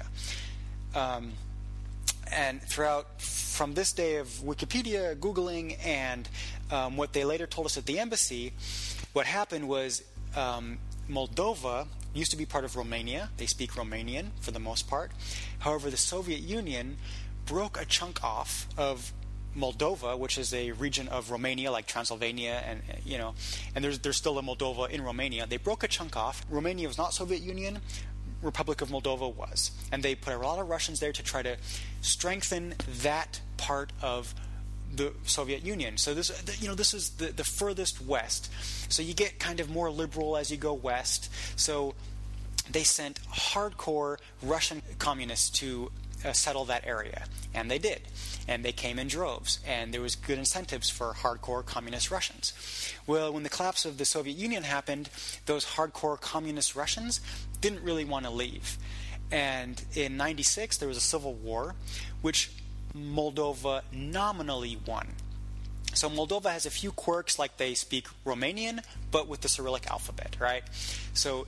And from this day of Wikipedia, Googling, and what they later told us at the embassy, what happened was Moldova used to be part of Romania. They speak Romanian for the most part. However, the Soviet Union broke a chunk off of Moldova, which is a region of Romania, like Transylvania, and there's still a Moldova in Romania. They broke a chunk off. Romania was not Soviet Union. Republic of Moldova was. And they put a lot of Russians there to try to strengthen that part of the Soviet Union. So this is the furthest west. So you get kind of more liberal as you go west. So they sent hardcore Russian communists to settle that area, and they did. And they came in droves, and there was good incentives for hardcore communist Russians. Well, when the collapse of the Soviet Union happened, those hardcore communist Russians didn't really want to leave. And in 96, there was a civil war, which Moldova nominally won. So Moldova has a few quirks, like they speak Romanian, but with the Cyrillic alphabet, right? So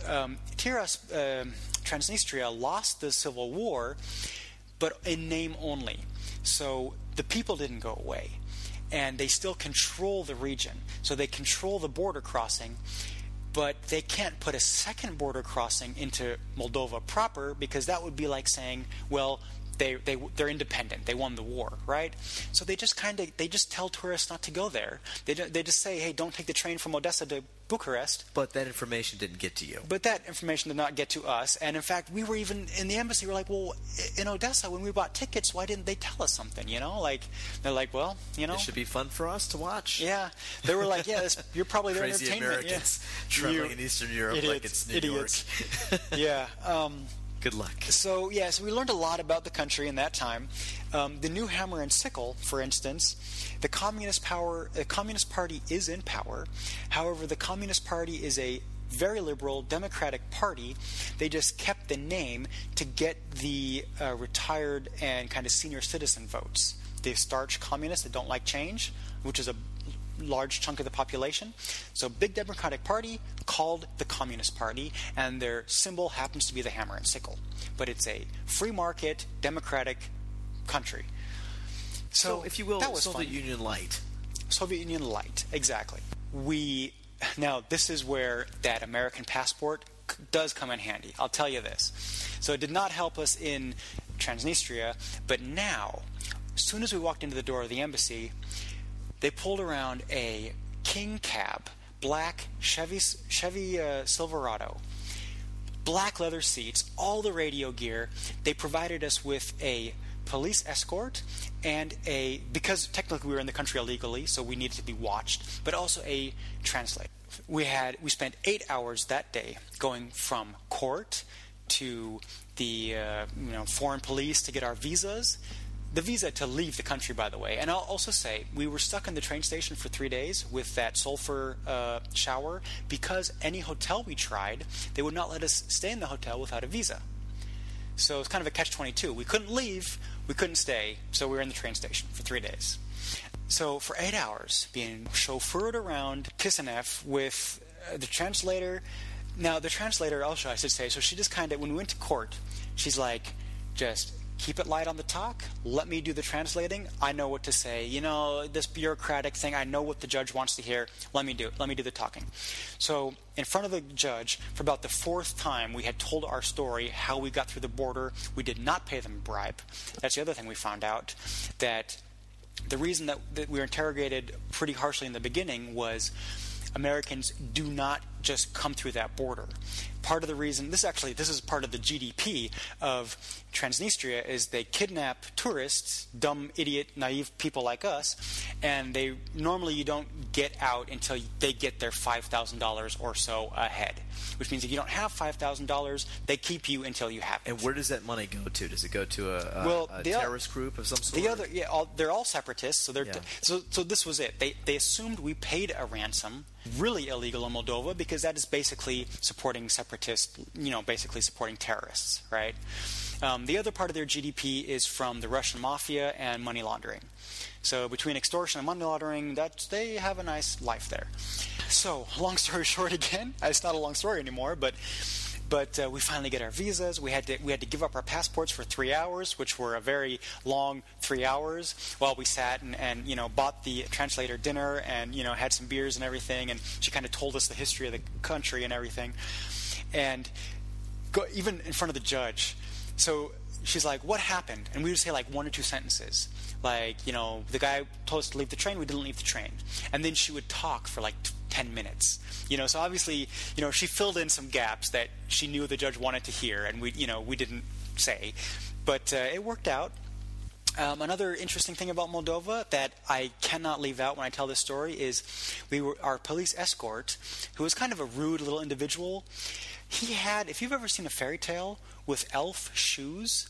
Transnistria lost the civil war, but in name only. So the people didn't go away, and they still control the region. So they control the border crossing, but they can't put a second border crossing into Moldova proper, because that would be like saying, well, they're independent. They won the war, right? So they just tell tourists not to go there. They just say, hey, don't take the train from Odessa to Bucharest. But that information didn't get to you. But that information did not get to us. And in fact, we were even in the embassy. We're like, well, in Odessa, when we bought tickets, why didn't they tell us something? You know, like they're like, well, you know, it should be fun for us to watch. Yeah, they were like, yeah, you're probably their crazy entertainment. Americans traveling in Eastern Europe idiots, like it's New idiots. York. Yeah. Good luck. So we learned a lot about the country in that time. The new hammer and sickle, for instance, the Communist Party is in power. However, the Communist Party is a very liberal democratic party. They just kept the name to get the retired and kind of senior citizen votes. The starch communists that don't like change, which is a large chunk of the population. So big democratic party called the Communist Party, and their symbol happens to be the hammer and sickle. But it's a free market, democratic country. So if you will, that was Soviet fun. Union light. Soviet Union light, exactly. Now this is where that American passport does come in handy. I'll tell you this. So it did not help us in Transnistria, but now, as soon as we walked into the door of the embassy, they pulled around a King cab, black Chevy Silverado, black leather seats, all the radio gear. They provided us with a police escort and because technically we were in the country illegally, so we needed to be watched, but also a translator. We spent 8 hours that day going from court to the foreign police to get our visas. The visa to leave the country, by the way. And I'll also say, we were stuck in the train station for 3 days with that sulfur shower because any hotel we tried, they would not let us stay in the hotel without a visa. So it's kind of a catch-22. We couldn't leave, we couldn't stay, so we were in the train station for 3 days. So for 8 hours, being chauffeured around Kishinev with the translator. Now, the translator, also, I should say, so she just kind of, when we went to court, she's like, just keep it light on the talk. Let me do the translating. I know what to say. This bureaucratic thing, I know what the judge wants to hear. Let me do it. Let me do the talking. So in front of the judge, for about the fourth time, we had told our story, how we got through the border. We did not pay them a bribe. That's the other thing we found out, that the reason that we were interrogated pretty harshly in the beginning was Americans do not just come through that border. Part of the reason, this is part of the GDP of Transnistria, is they kidnap tourists, dumb, idiot, naive people like us, and normally you don't get out until they get their $5,000 or so ahead, which means if you don't have $5,000, they keep you until you have it. And where does that money go to? Does it go to a terrorist group of some sort? They're all separatists. So so this was it. They assumed we paid a ransom, really illegal in Moldova, because that is basically supporting separatists, basically supporting terrorists, right? The other part of their GDP is from the Russian mafia and money laundering. So between extortion and money laundering, they have a nice life there. So long story short, again, it's not a long story anymore, but we finally get our visas. We had to give up our passports for 3 hours, which were a very long 3 hours, while we sat and bought the translator dinner and had some beers and everything. And she kind of told us the history of the country and everything, and even in front of the judge. So she's like, "What happened?" And we would say like 1 or 2 sentences, like the guy told us to leave the train. We didn't leave the train, and then she would talk for like 10 minutes. So obviously, she filled in some gaps that she knew the judge wanted to hear, and we didn't say, but it worked out. Another interesting thing about Moldova that I cannot leave out when I tell this story is our police escort, who was kind of a rude little individual. He had, if you've ever seen a fairy tale with elf shoes,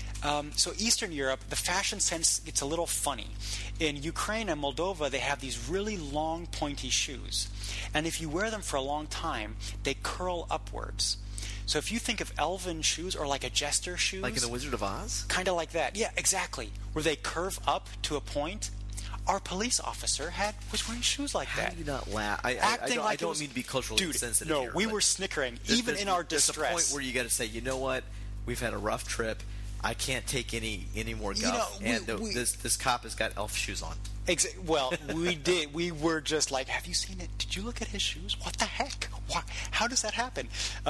so Eastern Europe, the fashion sense gets a little funny. In Ukraine and Moldova, they have these really long, pointy shoes. And if you wear them for a long time, they curl upwards. So if you think of elven shoes or like a jester shoes... Like in The Wizard of Oz? Kind of like that. Yeah, exactly. Where they curve up to a point. Our police officer was wearing shoes like that. How do you not laugh? I don't mean to be culturally insensitive no, here, we were snickering, even in our distress. There's a point where you got to say, you know what? We've had a rough trip. I can't take any more guff. This cop has got elf shoes on. Well, we did. We were just like, have you seen it? Did you look at his shoes? What the heck? How does that happen?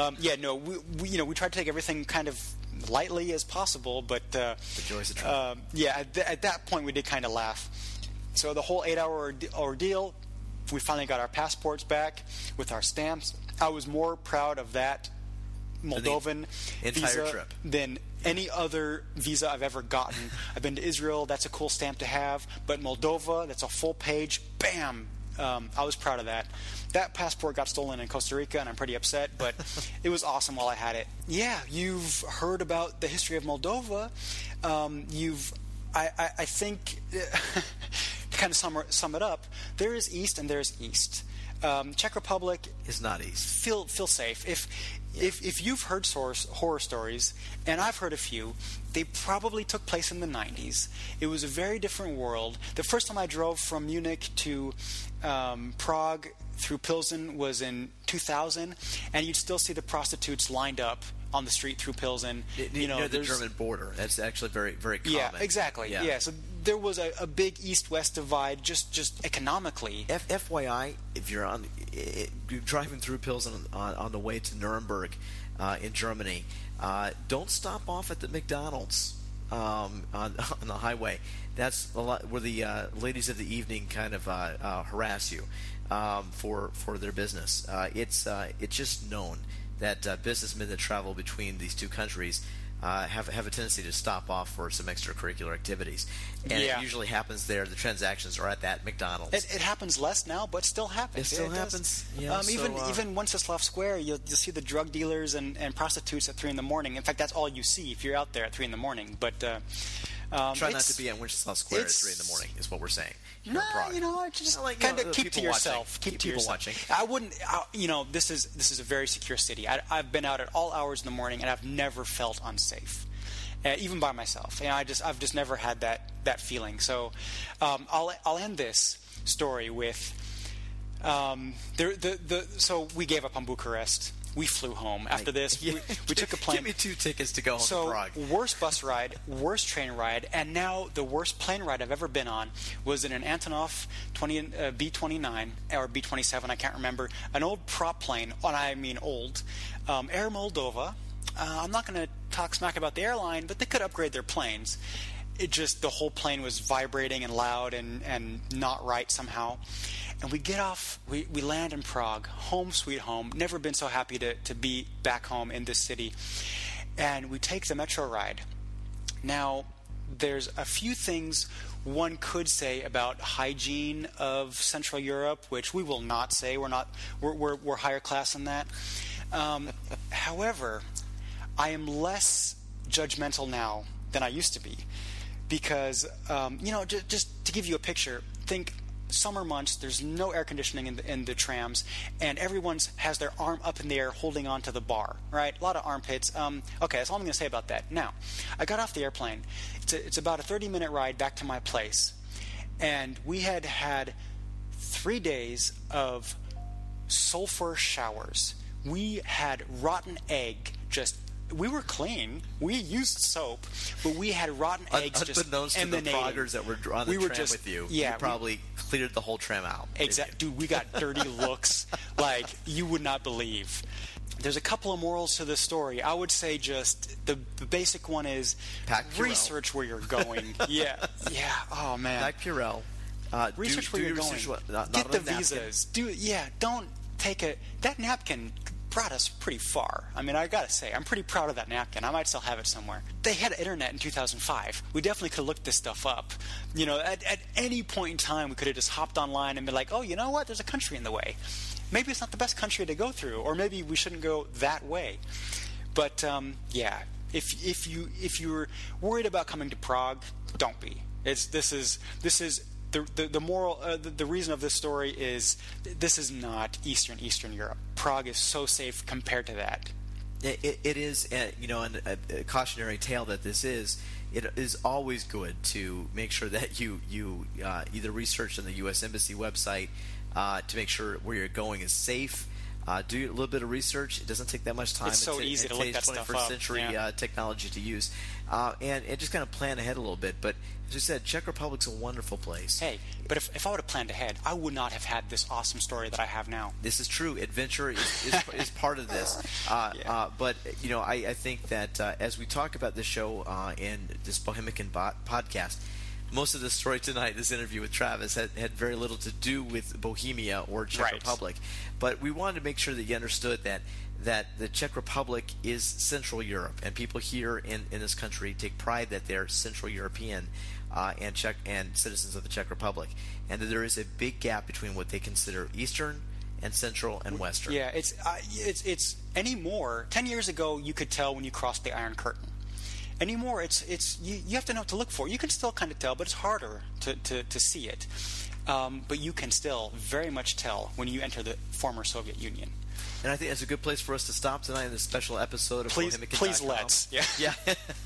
We tried to take everything kind of lightly as possible, but the joys of travel. At that point we did kind of laugh. So the whole 8-hour ordeal, we finally got our passports back with our stamps. I was more proud of that Moldovan visa trip than any other visa I've ever gotten. I've been to Israel, that's a cool stamp to have, but Moldova, that's a full page, bam! I was proud of that. That passport got stolen in Costa Rica, and I'm pretty upset, but it was awesome while I had it. Yeah, you've heard about the history of Moldova. I think, to kind of sum it up, there is East and there's East. Czech Republic is not East. Feel safe. If you've heard horror stories, and I've heard a few, they probably took place in the 90s. It was a very different world. The first time I drove from Munich to Prague through Pilsen was in 2000, and you'd still see the prostitutes lined up on the street through Pilsen. Near the German border. That's actually very, very common. Yeah, exactly. Yeah. So there was a big east-west divide just economically. FYI, if you're driving through Pilsen on the way to Nuremberg in Germany, don't stop off at the McDonald's on the highway. That's a lot where the ladies of the evening kind of harass you for their business. It's just known that businessmen that travel between these two countries have a tendency to stop off for some extracurricular activities, and it usually happens there. The transactions are at that McDonald's. It happens less now, but still happens. It still happens. Yeah, even Wenceslav Square, you'll see the drug dealers and prostitutes at 3 in the morning. In fact, that's all you see if you're out there at 3 in the morning. But try not to be at Wenceslav Square at 3 in the morning. Is what we're saying. No, just kind of keep to yourself. Keep to yourself. Watching. I wouldn't. This is a very secure city. I've been out at all hours in the morning, and I've never felt unsafe, even by myself. I've just never had that feeling. So, I'll end this story with. So we gave up on Bucharest. we flew home. After this, Yeah. we took a plane. Give me 2 tickets to go home to Prague. Worst bus ride, worst train ride, and now the worst plane ride I've ever been on was in an Antonov B-29 or B-27, I can't remember, an old prop plane, and I mean old, Air Moldova. I'm not going to talk smack about the airline, but they could upgrade their planes. It just, the whole plane was vibrating and loud and not right somehow. And we get off, we land in Prague, home sweet home, never been so happy to be back home in this city. And we take the metro ride. Now, there's a few things one could say about hygiene of Central Europe, which we will not say. We're higher class than that. However, I am less judgmental now than I used to be. Because, just to give you a picture, think summer months, there's no air conditioning in the trams, and everyone has their arm up in the air holding on to the bar, right? A lot of armpits. Okay, that's all I'm going to say about that. Now, I got off the airplane. It's about a 30-minute ride back to my place, and we had 3 days of sulfur showers. We had rotten egg we were clean. We used soap, but we had rotten eggs just unbeknownst to the Praggers that were on the tram with you. Yeah, you probably cleared the whole tram out. Exactly. Dude, we got dirty looks like you would not believe. There's a couple of morals to this story. I would say just the basic one is research where you're going. Yeah. Oh, man. Pack Purell. Research where you're going. Get the visas. Don't take that napkin brought us pretty far. I mean, I gotta say, I'm pretty proud of that napkin. I might still have it somewhere. They had internet in 2005. We definitely could have looked this stuff up. At any point in time, we could have just hopped online and been like, oh, you know what? There's a country in the way. Maybe it's not the best country to go through, or maybe we shouldn't go that way. But if you're worried about coming to Prague, don't be. This is the moral, the reason of this story is this is not Eastern Europe. Prague is so safe compared to that. It is, and a cautionary tale that this is. It is always good to make sure that you either research on the U.S. Embassy website to make sure where you're going is safe. Do a little bit of research. It doesn't take that much time. It's so easy to look that stuff up. 21st century technology to use, and just kind of plan ahead a little bit. But as you said, Czech Republic's a wonderful place. Hey, but if I would have planned ahead, I would not have had this awesome story that I have now. This is true. Adventure is part of this. But I think that as we talk about this show and this Bohemican podcast, most of the story tonight, this interview with Travis, had very little to do with Bohemia or Czech Republic. But we wanted to make sure that you understood that the Czech Republic is Central Europe, and people here in this country take pride that they're Central European and Czech and citizens of the Czech Republic, and that there is a big gap between what they consider Eastern and Central and Western. Yeah, it's anymore. 10 years ago, you could tell when you crossed the Iron Curtain. Anymore, you have to know what to look for. You can still kind of tell, but it's harder to see it. But you can still very much tell when you enter the former Soviet Union. And I think that's a good place for us to stop tonight in this special episode of Bohemican.com. Please let's. Yeah.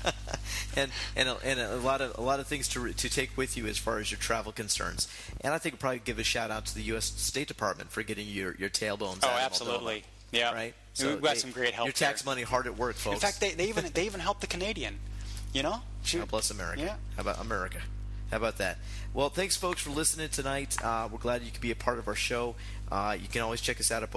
and a lot of things to take with you as far as your travel concerns. And I think we'll probably give a shout out to the U.S. State Department for getting your tailbones out of Moldova. Absolutely. Yeah. Right. So we've got some great help. Your tax money hard at work, folks. In fact, they even helped the Canadian. God bless America. Yeah. How about America? How about that? Well, thanks, folks, for listening tonight. We're glad you could be a part of our show. You can always check us out at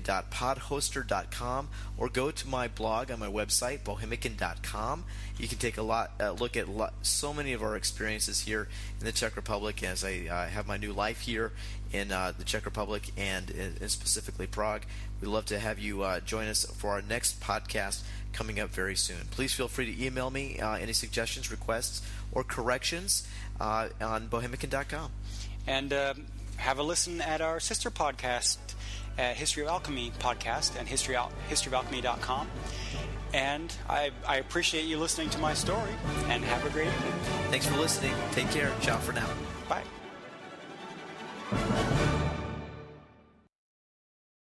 bohemican.podhoster.com or go to my blog on my website, bohemican.com. You can take a look at so many of our experiences here in the Czech Republic as I have my new life here in the Czech Republic and specifically Prague. We'd love to have you join us for our next podcast coming up very soon. Please feel free to email me any suggestions, requests, or corrections on bohemican.com. And have a listen at our sister podcast at History of Alchemy podcast and historyofalchemy.com. And I appreciate you listening to my story, and have a great evening. Thanks for listening. Take care. Ciao for now. Bye.